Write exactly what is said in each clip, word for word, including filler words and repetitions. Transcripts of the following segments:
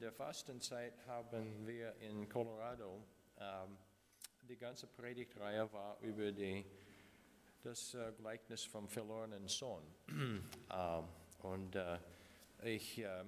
der Fastenzeit haben wir in Colorado, ähm, die ganze Predigtreihe war über die, das äh, Gleichnis vom verlorenen Sohn. ähm, und äh, ich, äh,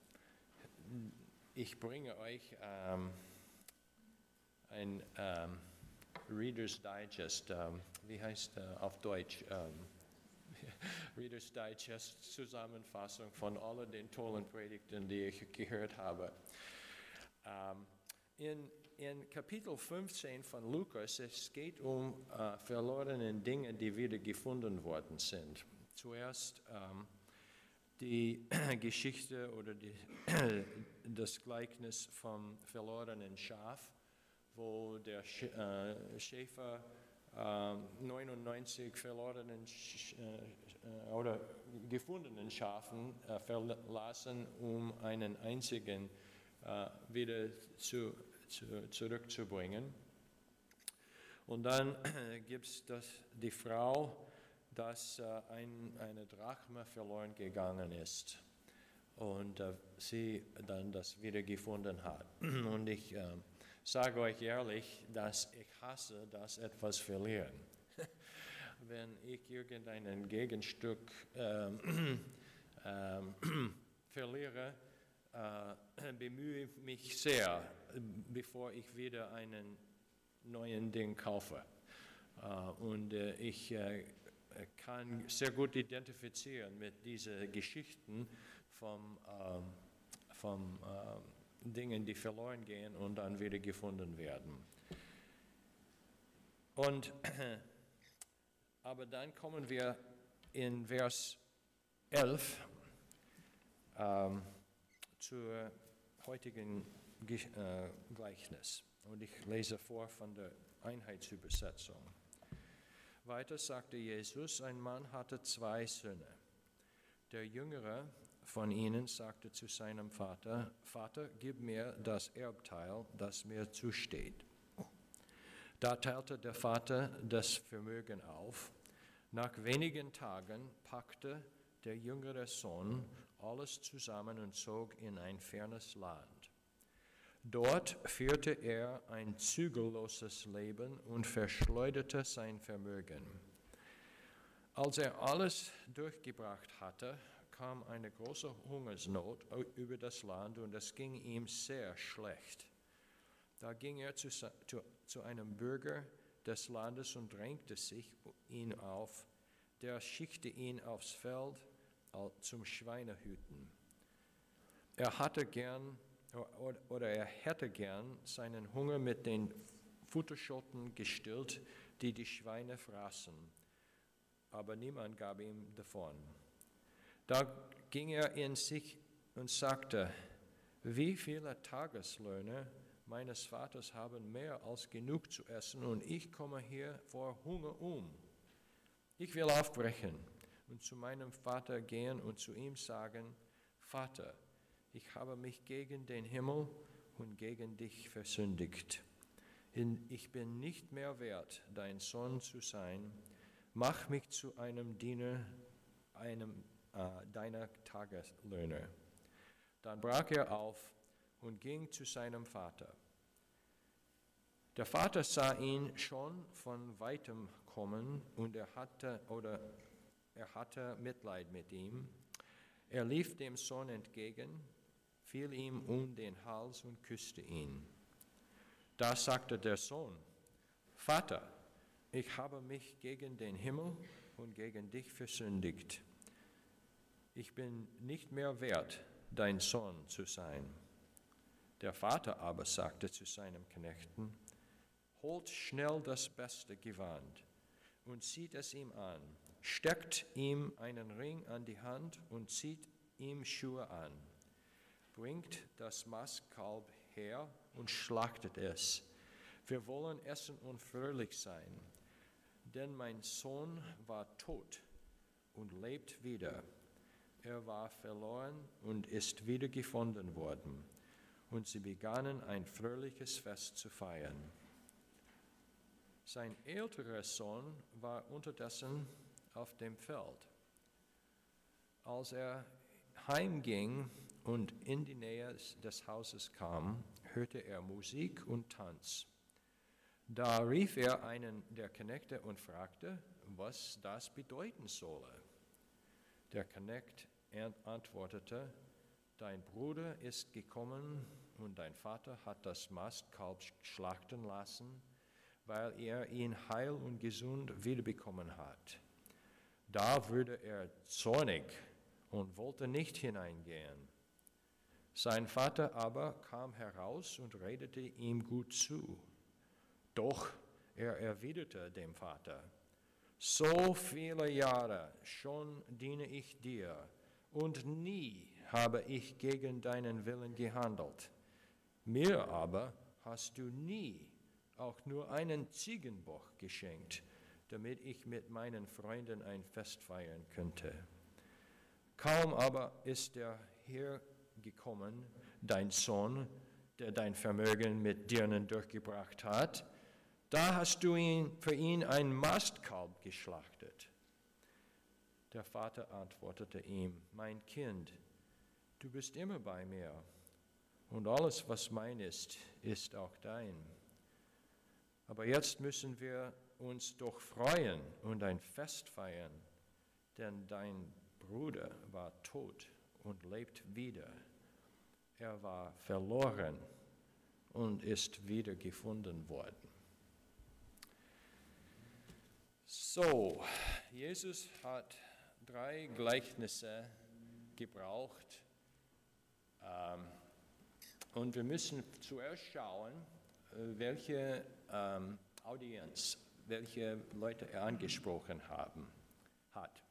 ich bringe euch ähm, ein ähm, Reader's Digest, ähm, wie heißt äh, auf Deutsch? Ähm, Reader's Digest Zusammenfassung von allen den tollen Predigten, die ich gehört habe. Ähm, in, in Kapitel fünfzehn von Lukas, es geht um äh, verlorene Dinge, die wieder gefunden worden sind. Zuerst ähm, die Geschichte oder die, das Gleichnis vom verlorenen Schaf, wo der Schäfer äh, neunundneunzig verlorenen äh, oder gefundenen Schafen äh, verlassen, um einen einzigen äh, wieder zu, zu, zurückzubringen. Und dann äh, gibt es die Frau, dass äh, ein, eine Drachme verloren gegangen ist und äh, sie dann das wiedergefunden hat. Und ich äh, sage euch ehrlich, dass ich hasse, dass etwas verlieren. Wenn ich irgendein Gegenstück ähm, ähm, verliere, äh, bemühe ich mich sehr, bevor ich wieder einen neuen Ding kaufe. Äh, und äh, ich äh, kann sehr gut identifizieren mit diesen Geschichten vom, ähm, vom ähm, Dingen, die verloren gehen und dann wieder gefunden werden. Und, aber dann kommen wir in Vers elf ähm, zur heutigen äh, Gleichnis. Und ich lese vor von der Einheitsübersetzung. Weiter sagte Jesus, ein Mann hatte zwei Söhne. Der Jüngere von ihnen sagte zu seinem Vater, Vater, gib mir das Erbteil, das mir zusteht. Da teilte der Vater das Vermögen auf. Nach wenigen Tagen packte der jüngere Sohn alles zusammen und zog in ein fernes Land. Dort führte er ein zügelloses Leben und verschleuderte sein Vermögen. Als er alles durchgebracht hatte, kam eine große Hungersnot über das Land und es ging ihm sehr schlecht. Da ging er zu, zu, zu einem Bürger des Landes und drängte sich ihn auf. Der schickte ihn aufs Feld zum Schweinehüten. Er hatte gern oder er hätte gern seinen Hunger mit den Futterschoten gestillt, die die Schweine fraßen, aber niemand gab ihm davon. Da ging er in sich und sagte, wie viele Tageslöhne meines Vaters haben mehr als genug zu essen und ich komme hier vor Hunger um. Ich will aufbrechen und zu meinem Vater gehen und zu ihm sagen, Vater, ich habe mich gegen den Himmel und gegen dich versündigt. Ich bin nicht mehr wert, dein Sohn zu sein. Mach mich zu einem Diener einem, äh, deiner Tageslöhner. Dann brach er auf und ging zu seinem Vater. Der Vater sah ihn schon von weitem kommen und er hatte, oder er hatte Mitleid mit ihm. Er lief dem Sohn entgegen, fiel ihm um den Hals und küsste ihn. Da sagte der Sohn, Vater, ich habe mich gegen den Himmel und gegen dich versündigt. Ich bin nicht mehr wert, dein Sohn zu sein. Der Vater aber sagte zu seinem Knechten, holt schnell das beste Gewand und zieht es ihm an, steckt ihm einen Ring an die Hand und zieht ihm Schuhe an. Bringt das Mastkalb her und schlachtet es. Wir wollen essen und fröhlich sein, denn mein Sohn war tot und lebt wieder. Er war verloren und ist wiedergefunden worden. Und sie begannen ein fröhliches Fest zu feiern. Sein älterer Sohn war unterdessen auf dem Feld. Als er heimging und in die Nähe des Hauses kam, hörte er Musik und Tanz. Da rief er einen der Knechte und fragte, was das bedeuten solle. Der Knecht antwortete, dein Bruder ist gekommen und dein Vater hat das Mastkalb schlachten lassen, weil er ihn heil und gesund wiederbekommen hat. Da wurde er zornig und wollte nicht hineingehen. Sein Vater aber kam heraus und redete ihm gut zu. Doch er erwiderte dem Vater, so viele Jahre schon diene ich dir und nie habe ich gegen deinen Willen gehandelt. Mir aber hast du nie auch nur einen Ziegenbock geschenkt, damit ich mit meinen Freunden ein Fest feiern könnte. Kaum aber ist der hergekommen, dein Sohn, der dein Vermögen mit Dirnen durchgebracht hat, da hast du ihn, für ihn ein Mastkalb geschlachtet. Der Vater antwortete ihm, mein Kind, du bist immer bei mir, und alles, was mein ist, ist auch dein. Aber jetzt müssen wir uns doch freuen und ein Fest feiern, denn dein Bruder war tot und lebt wieder. Er war verloren und ist wieder gefunden worden. So, Jesus hat drei Gleichnisse gebraucht ähm, und wir müssen zuerst schauen, welche ähm, Audienz, welche Leute er angesprochen haben, hat.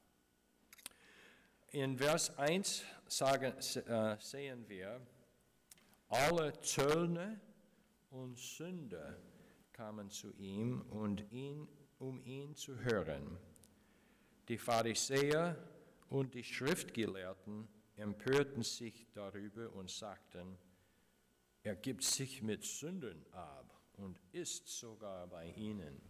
In Vers eins sagen, äh, sehen wir, alle Zöllner und Sünder kamen zu ihm, und ihn, um ihn zu hören. Die Pharisäer und die Schriftgelehrten empörten sich darüber und sagten, er gibt sich mit Sündern ab und ist sogar bei ihnen.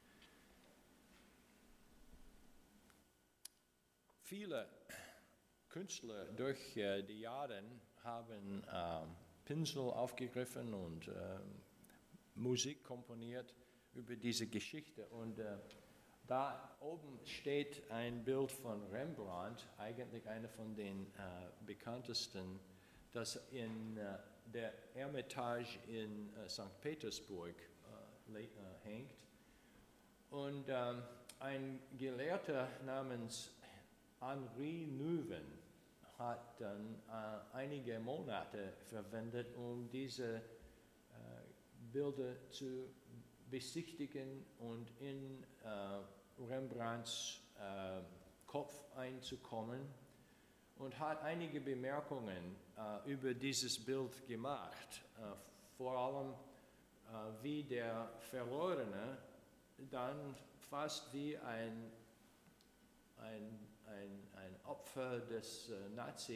Viele Künstler durch äh, die Jahre haben äh, Pinsel aufgegriffen und äh, Musik komponiert über diese Geschichte. Und äh, da oben steht ein Bild von Rembrandt, eigentlich einer von den äh, bekanntesten, das in äh, der Eremitage in äh, Sankt Petersburg äh, äh, hängt. Und ähm, ein Gelehrter namens Henri Nouwen hat dann äh, einige Monate verwendet, um diese äh, Bilder zu besichtigen und in äh, Rembrandts äh, Kopf einzukommen und hat einige Bemerkungen äh, über dieses Bild gemacht, äh, vor allem äh, wie der Verlorene dann fast wie ein, ein, ein, ein Opfer des äh,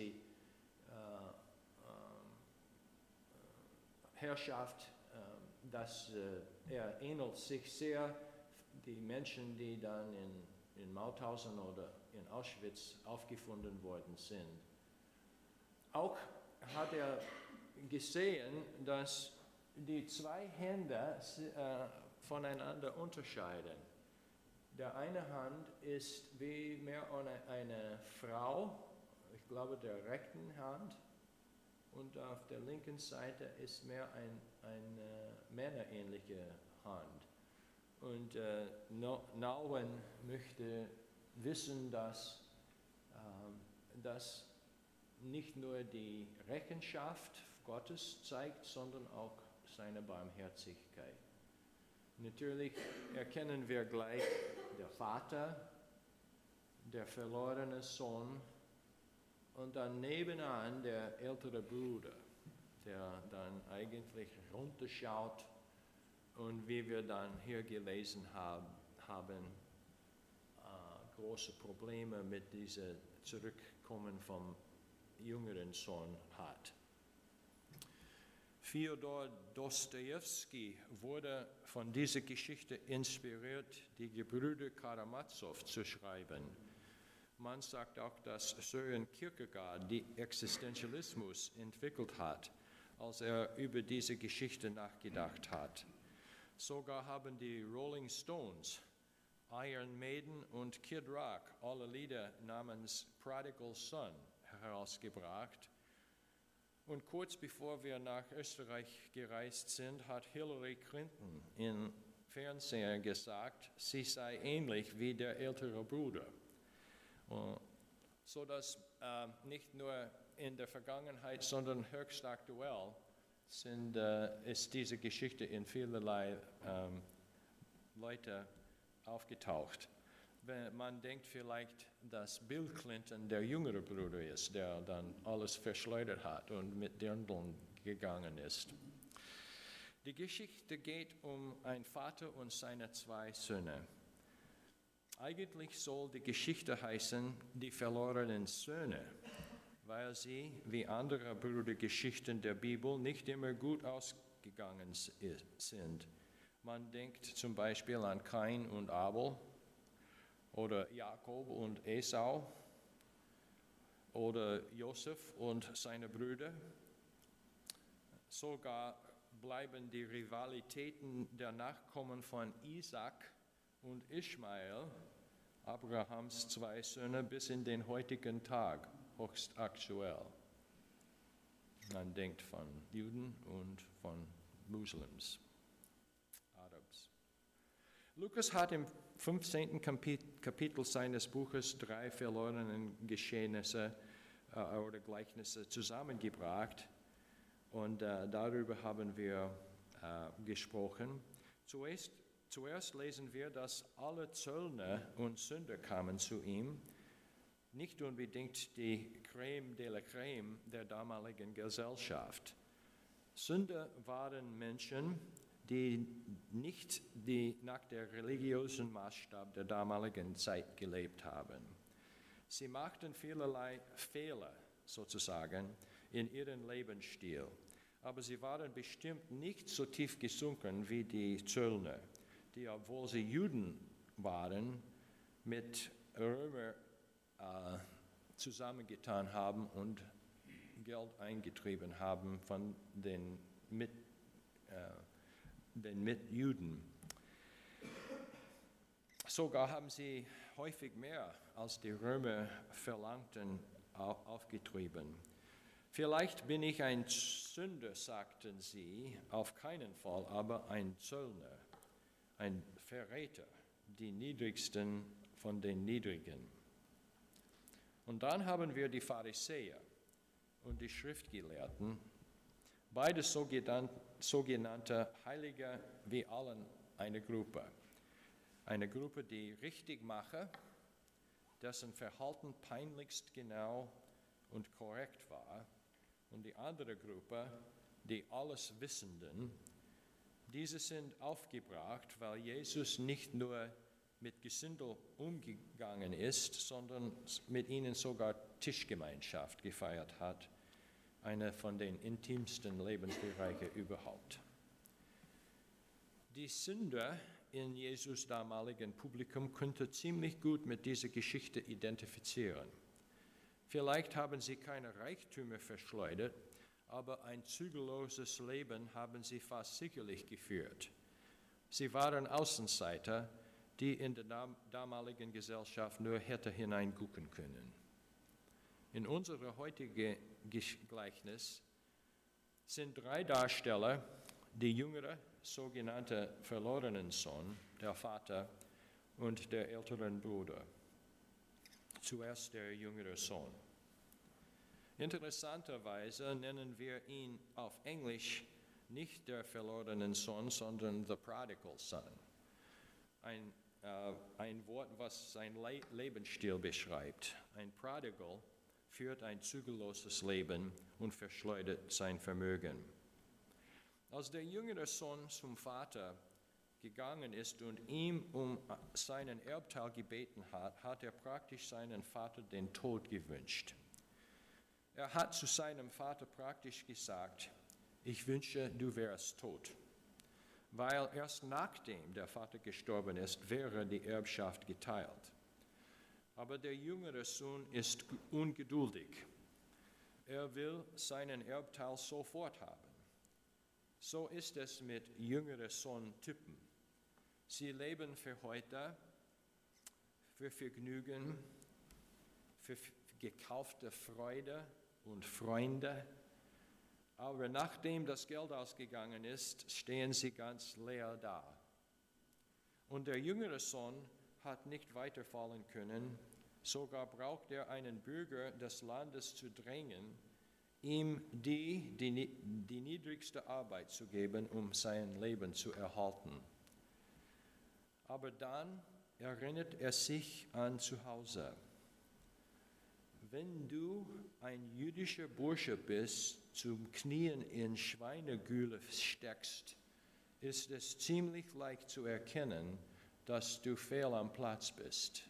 Nazi-Herrschaft, äh, äh, das äh, er ähnelt sich sehr die Menschen, die dann in, in Mauthausen oder in Auschwitz aufgefunden worden sind. Auch hat er gesehen, dass die zwei Hände äh, voneinander unterscheiden. Der eine Hand ist wie mehr eine, eine Frau, ich glaube der rechten Hand, und auf der linken Seite ist mehr ein, eine männerähnliche Hand. Und äh, Nouwen möchte wissen, dass äh, das nicht nur die Rechenschaft Gottes zeigt, sondern auch seine Barmherzigkeit. Natürlich erkennen wir gleich der Vater, der verlorene Sohn und dann nebenan der ältere Bruder, der dann eigentlich runterschaut und wie wir dann hier gelesen haben, haben äh, große Probleme mit diesem Zurückkommen vom jüngeren Sohn hat. Fyodor Dostojewski wurde von dieser Geschichte inspiriert, die Gebrüder Karamazow zu schreiben. man sagt auch, dass Søren Kierkegaard die Existenzialismus entwickelt hat, als er über diese Geschichte nachgedacht hat. Sogar haben die Rolling Stones, Iron Maiden und Kid Rock alle Lieder namens Prodigal Son herausgebracht. Und kurz bevor wir nach Österreich gereist sind, hat Hillary Clinton im Fernsehen gesagt, sie sei ähnlich wie der ältere Bruder. So dass äh, nicht nur in der Vergangenheit, sondern höchst aktuell sind, äh, ist diese Geschichte in vielerlei ähm, Leute aufgetaucht. Wenn man denkt vielleicht, dass Bill Clinton der jüngere Bruder ist, der dann alles verschleudert hat und mit Dirndln gegangen ist. Die Geschichte geht um einen Vater und seine zwei Söhne. Eigentlich soll die Geschichte heißen, die verlorenen Söhne, weil sie, wie andere Brüdergeschichten der Bibel, nicht immer gut ausgegangen sind. Man denkt zum Beispiel an Kain und Abel oder Jakob und Esau oder Josef und seine Brüder. Sogar bleiben die Rivalitäten der Nachkommen von Isaac und Ismael, Abrahams zwei Söhne, bis in den heutigen Tag höchst aktuell. Man denkt von Juden und von Muslims, Arabs. Lukas hat im fünfzehnten Kapitel seines Buches drei verlorenen Geschehnisse äh, oder Gleichnisse zusammengebracht und äh, darüber haben wir äh, gesprochen. Zuerst Zuerst lesen wir, dass alle Zöllner und Sünder kamen zu ihm, nicht unbedingt die Crème de la Crème der damaligen Gesellschaft. Sünder waren Menschen, die nicht die nach der religiösen Maßstab der damaligen Zeit gelebt haben. Sie machten vielerlei Fehler, sozusagen, in ihrem Lebensstil, aber sie waren bestimmt nicht so tief gesunken wie die Zöllner, die, obwohl sie Juden waren, mit Römer äh, zusammengetan haben und Geld eingetrieben haben von den, mit, äh, den Mitjuden. Sogar haben sie häufig mehr als die Römer verlangten aufgetrieben. Vielleicht bin ich ein Sünder, sagten sie, auf keinen Fall, aber ein Zöllner. Ein Verräter, die Niedrigsten von den Niedrigen. Und dann haben wir die Pharisäer und die Schriftgelehrten, beide sogenannte Heilige wie allen eine Gruppe. Eine Gruppe, die Richtigmacher, dessen Verhalten peinlichst genau und korrekt war, und die andere Gruppe, die Alleswissenden. Diese sind aufgebracht, weil Jesus nicht nur mit Gesindel umgegangen ist, sondern mit ihnen sogar Tischgemeinschaft gefeiert hat, eine von den intimsten Lebensbereichen überhaupt. Die Sünder in Jesus damaligen Publikum könnten ziemlich gut mit dieser Geschichte identifizieren. Vielleicht haben sie keine Reichtümer verschleudert, aber ein zügelloses Leben haben sie fast sicherlich geführt. Sie waren Außenseiter, die in der damaligen Gesellschaft nur hätte hineingucken können. In unserem heutigen Gleichnis sind drei Darsteller, die jüngere, sogenannte verlorenen Sohn, der Vater und der älteren Bruder. Zuerst der jüngere Sohn. Interessanterweise nennen wir ihn auf Englisch nicht der verlorenen Sohn, sondern the prodigal son. Ein, äh, ein Wort, was sein Le- Lebensstil beschreibt. Ein Prodigal führt ein zügelloses Leben und verschleudert sein Vermögen. Als der jüngere Sohn zum Vater gegangen ist und ihm um seinen Erbteil gebeten hat, hat er praktisch seinen Vater den Tod gewünscht. Er hat zu seinem Vater praktisch gesagt, ich wünsche, du wärst tot. Weil erst nachdem der Vater gestorben ist, wäre die Erbschaft geteilt. Aber der jüngere Sohn ist ungeduldig. Er will seinen Erbteil sofort haben. So ist es mit jüngeren Sohn-Typen. Sie leben für heute, für Vergnügen, für gekaufte Freude und Freunde. Aber nachdem das Geld ausgegangen ist, stehen sie ganz leer da. Und der jüngere Sohn hat nicht weiterfallen können, sogar braucht er einen Bürger des Landes zu drängen, ihm die, die, die niedrigste Arbeit zu geben, um sein Leben zu erhalten. Aber dann erinnert er sich an zu Hause. Wenn du ein jüdischer Bursche bist, zum Knien in Schweinegülle steckst, ist es ziemlich leicht zu erkennen, dass du fehl am Platz bist.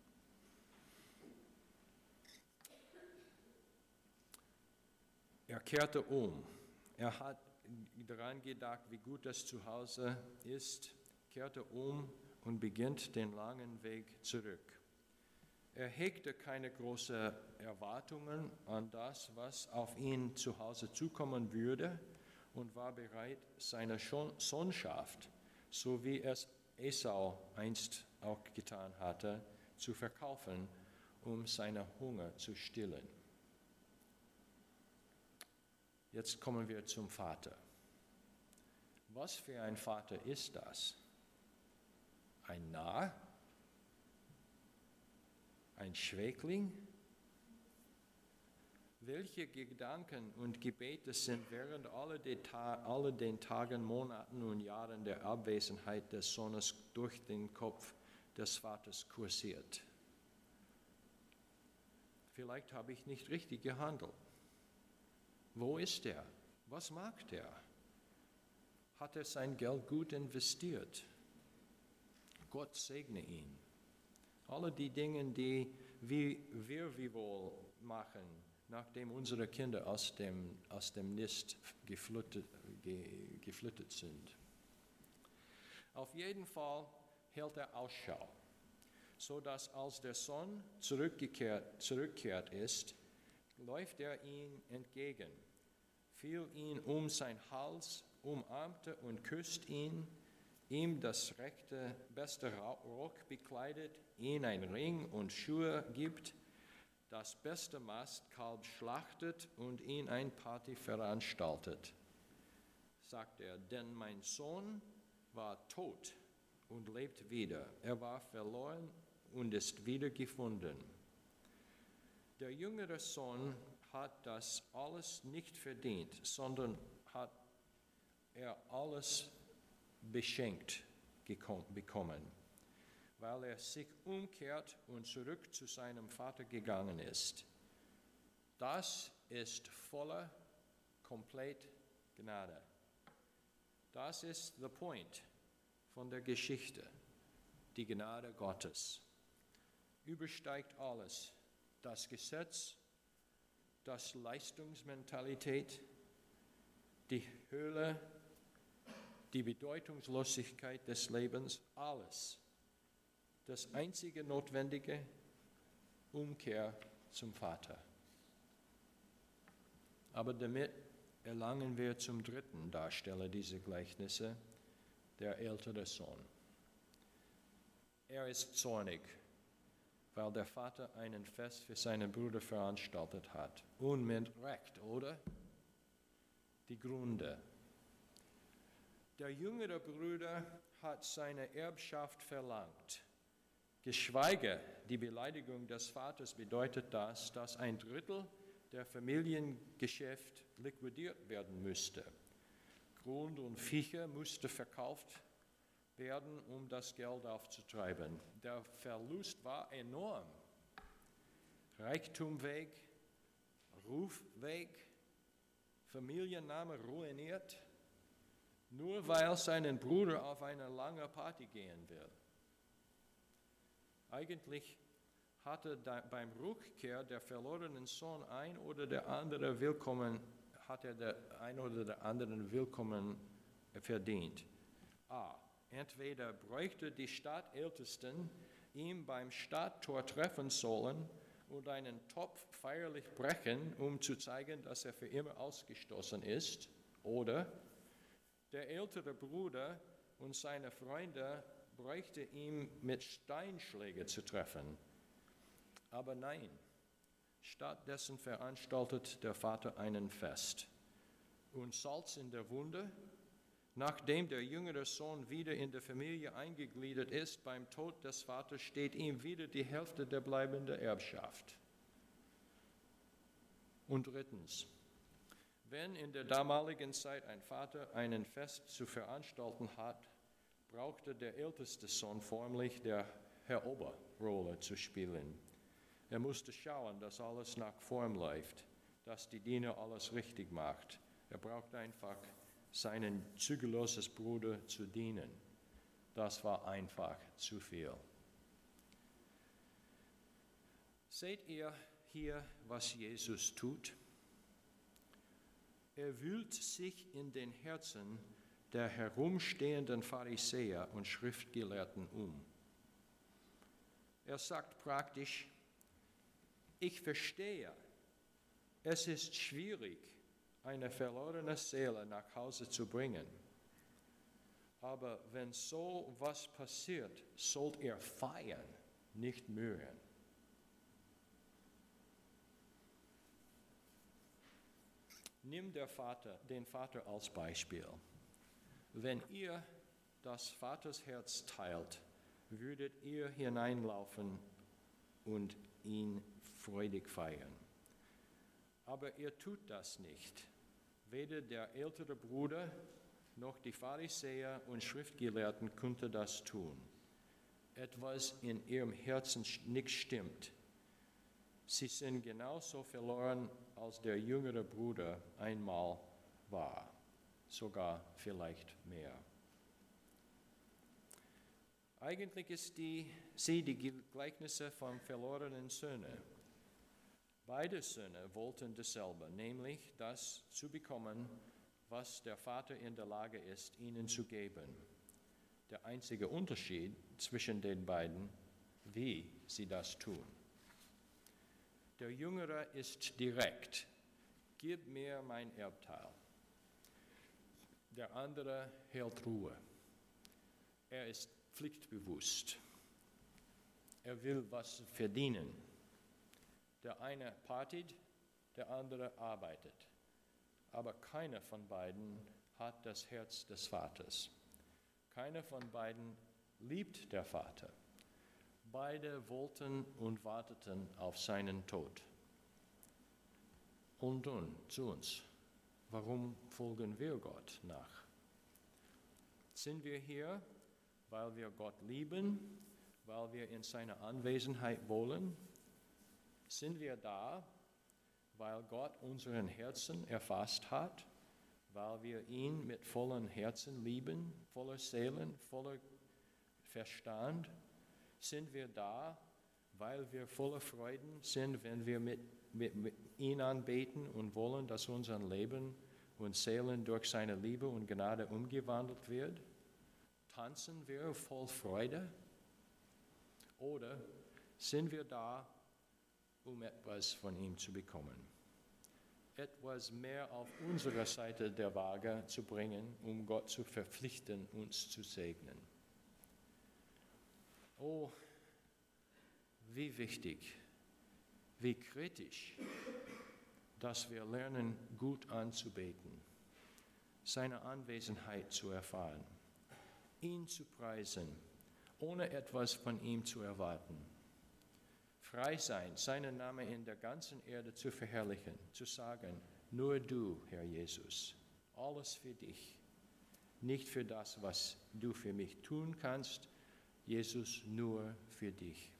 Er kehrte um. Er hat daran gedacht, wie gut das zu Hause ist, kehrte um und beginnt den langen Weg zurück. Er hegte keine großen Erwartungen an das, was auf ihn zu Hause zukommen würde, und war bereit, seine Sohnschaft, so wie es Esau einst auch getan hatte, zu verkaufen, um seinen Hunger zu stillen. Jetzt kommen wir zum Vater. Was für ein Vater ist das? Ein Narr? Ein Schwächling? Welche Gedanken und Gebete sind während all den Tagen, Monaten und Jahren der Abwesenheit des Sohnes durch den Kopf des Vaters kursiert? Vielleicht habe ich nicht richtig gehandelt. Wo ist er? Was macht er? Hat er sein Geld gut investiert? Gott segne ihn. Alle die Dinge, die wir wie wohl machen, nachdem unsere Kinder aus dem, aus dem Nest geflüchtet, ge, geflüchtet sind. Auf jeden Fall hält er Ausschau, so dass als der Sohn zurückgekehrt, zurückkehrt ist, läuft er ihm entgegen, fiel ihn um seinen Hals, umarmte und küsst ihn, ihm das rechte, beste Rock bekleidet, ihm einen Ring und Schuhe gibt, das beste Mastkalb schlachtet und ihn ein Party veranstaltet. Sagt er, denn mein Sohn war tot und lebt wieder. Er war verloren und ist wiedergefunden. Der jüngere Sohn hat das alles nicht verdient, sondern hat er alles beschenkt bekommen, weil er sich umkehrt und zurück zu seinem Vater gegangen ist. Das ist voller, komplett Gnade. Das ist der Point von der Geschichte. Die Gnade Gottes übersteigt alles. Das Gesetz, das Leistungsmentalität, die Höhle, die Bedeutungslosigkeit des Lebens, alles. Das einzige Notwendige, Umkehr zum Vater. Aber damit erlangen wir zum dritten Darsteller dieser Gleichnisse, der ältere Sohn. Er ist zornig, weil der Vater einen Fest für seinen Bruder veranstaltet hat. Und mit Recht, oder? Die Gründe. Der jüngere Bruder hat seine Erbschaft verlangt. Geschweige die Beleidigung des Vaters bedeutet das, dass ein Drittel der Familiengeschäft liquidiert werden müsste. Grund und Viecher musste verkauft werden, um das Geld aufzutreiben. Der Verlust war enorm. Reichtum weg, Ruf weg, Familienname ruiniert, nur weil sein Bruder auf eine lange Party gehen will. Eigentlich hatte beim Rückkehr der verlorenen Sohn ein oder der andere Willkommen, hat er der ein oder der anderen Willkommen verdient. A. Entweder bräuchte die Stadtältesten ihn beim Stadttor treffen sollen und einen Topf feierlich brechen, um zu zeigen, dass er für immer ausgestoßen ist. Oder der ältere Bruder und seine Freunde bräuchte ihn mit Steinschlägen zu treffen. Aber nein, stattdessen veranstaltet der Vater einen Fest. Und Salz in der Wunde, nachdem der jüngere Sohn wieder in der Familie eingegliedert ist, beim Tod des Vaters steht ihm wieder die Hälfte der bleibenden Erbschaft. Und drittens, wenn in der damaligen Zeit ein Vater einen Fest zu veranstalten hat, brauchte der älteste Sohn förmlich der Herr-Ober-Rolle zu spielen. Er musste schauen, dass alles nach Form läuft, dass die Diener alles richtig macht. Er braucht einfach seinen zügellosen Bruder zu dienen. Das war einfach zu viel. Seht ihr hier, was Jesus tut? Er wühlt sich in den Herzen der herumstehenden Pharisäer und Schriftgelehrten um. Er sagt praktisch, ich verstehe, es ist schwierig, eine verlorene Seele nach Hause zu bringen. Aber wenn so was passiert, sollt ihr feiern, nicht mürren. Nimm der Vater, den Vater als Beispiel. Wenn ihr das Vaters Herz teilt, würdet ihr hineinlaufen und ihn freudig feiern. Aber ihr tut das nicht. Weder der ältere Bruder noch die Pharisäer und Schriftgelehrten konnten das tun. Etwas in ihrem Herzen nicht stimmt. Sie sind genauso verloren, als der jüngere Bruder einmal war, sogar vielleicht mehr. Eigentlich ist die, sie die Gleichnisse von verlorenen Söhnen. Beide Söhne wollten dasselbe, nämlich das zu bekommen, was der Vater in der Lage ist, ihnen zu geben. Der einzige Unterschied zwischen den beiden, wie sie das tun. Der Jüngere ist direkt, gib mir mein Erbteil. Der andere hält Ruhe. Er ist pflichtbewusst. Er will was verdienen. Der eine partet, der andere arbeitet. Aber keiner von beiden hat das Herz des Vaters. Keiner von beiden liebt der Vater. Beide wollten und warteten auf seinen Tod. Und nun zu uns. Warum folgen wir Gott nach? Sind wir hier, weil wir Gott lieben, weil wir in seiner Anwesenheit wollen? Sind wir da, weil Gott unseren Herzen erfasst hat, weil wir ihn mit vollem Herzen lieben, voller Seelen, voller Verstand? Sind wir da, weil wir voller Freuden sind, wenn wir mit, mit, mit ihn anbeten und wollen, dass unser Leben und Seelen durch seine Liebe und Gnade umgewandelt wird? Tanzen wir voll Freude? Oder sind wir da, um etwas von ihm zu bekommen? Etwas mehr auf unserer Seite der Waage zu bringen, um Gott zu verpflichten, uns zu segnen. Oh, wie wichtig, wie kritisch, dass wir lernen, gut anzubeten, seine Anwesenheit zu erfahren, ihn zu preisen, ohne etwas von ihm zu erwarten. Frei sein, seinen Namen in der ganzen Erde zu verherrlichen, zu sagen, nur du, Herr Jesus, alles für dich, nicht für das, was du für mich tun kannst, Jesus, nur für dich.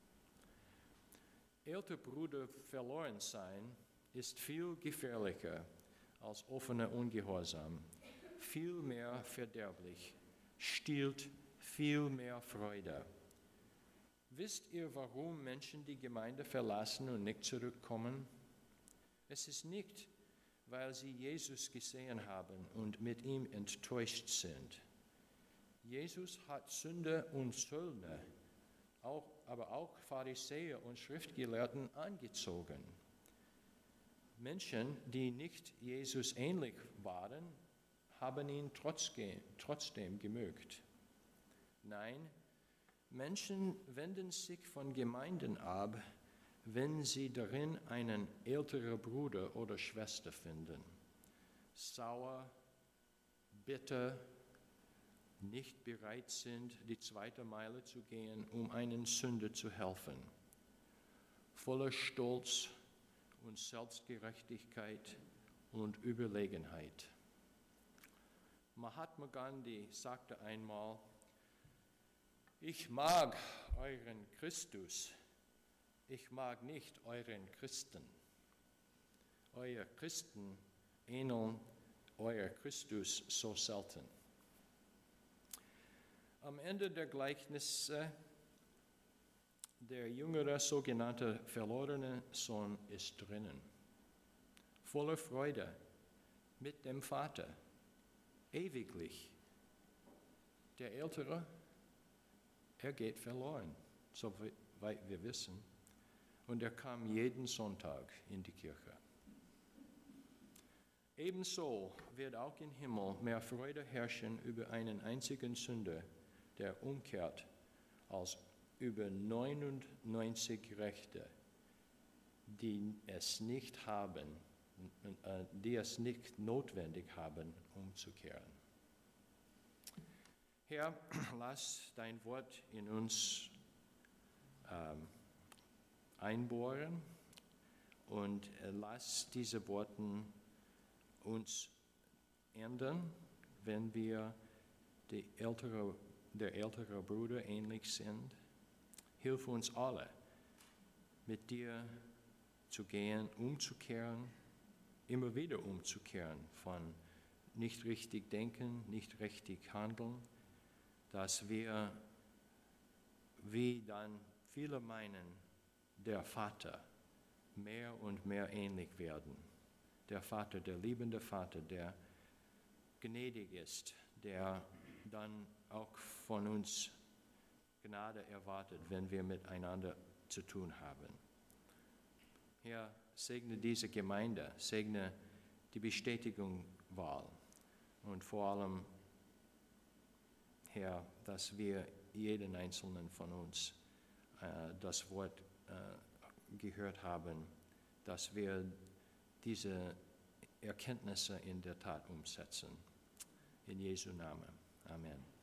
Älter Bruder verloren sein ist viel gefährlicher als offener Ungehorsam, viel mehr verderblich, stiehlt viel mehr Freude. Wisst ihr, warum Menschen die Gemeinde verlassen und nicht zurückkommen? Es ist nicht, weil sie Jesus gesehen haben und mit ihm enttäuscht sind. Jesus hat Sünder und Söldner auch, aber auch Pharisäer und Schriftgelehrten angezogen. Menschen, die nicht Jesus ähnlich waren, haben ihn trotzdem gemögt. Nein, Menschen wenden sich von Gemeinden ab, wenn sie darin einen älteren Bruder oder Schwester finden. Sauer, bitter, nicht bereit sind, die zweite Meile zu gehen, um einem Sünder zu helfen. Voller Stolz und Selbstgerechtigkeit und Überlegenheit. Mahatma Gandhi sagte einmal, ich mag euren Christus, ich mag nicht euren Christen. Euer Christen ähneln euer Christus so selten. Am Ende der Gleichnisse, der jüngere sogenannte verlorene Sohn ist drinnen, voller Freude mit dem Vater, ewiglich. Der Ältere, er geht verloren, soweit wir wissen, und er kam jeden Sonntag in die Kirche. Ebenso wird auch im Himmel mehr Freude herrschen über einen einzigen Sünder, der umkehrt, als über neunundneunzig Gerechte, die es nicht haben, die es nicht notwendig haben, umzukehren. Herr, lass dein Wort in uns ähm, einbohren und lass diese Worte uns ändern, wenn wir die ältere, der ältere Bruder ähnlich sind. Hilf uns alle, mit dir zu gehen, umzukehren, immer wieder umzukehren von nicht richtig denken, nicht richtig handeln, dass wir, wie dann viele meinen, der Vater mehr und mehr ähnlich werden. Der Vater, der liebende Vater, der gnädig ist, der dann auch von uns Gnade erwartet, wenn wir miteinander zu tun haben. Herr, segne diese Gemeinde, segne die Bestätigungswahl und vor allem, Herr, dass wir jeden einzelnen von uns äh, das Wort äh, gehört haben, dass wir diese Erkenntnisse in der Tat umsetzen. In Jesu Namen. Amen.